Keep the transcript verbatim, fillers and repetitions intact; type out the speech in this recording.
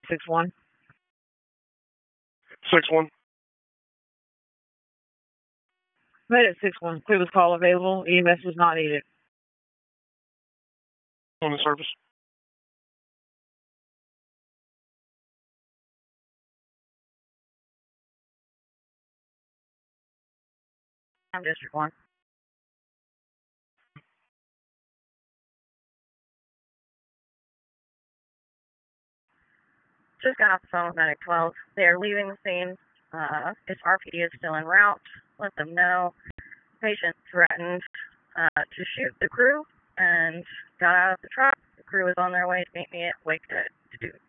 six one. six one. Medic six one. Clear was call available. E M S was not needed. On the surface. I'm District one. Just got off the phone with Medic twelve. They are leaving the scene. Uh, if R P D is still en route, let them know. Patient threatened uh, to shoot the crew and got out of the truck. The crew is on their way to meet me at Wake to, to do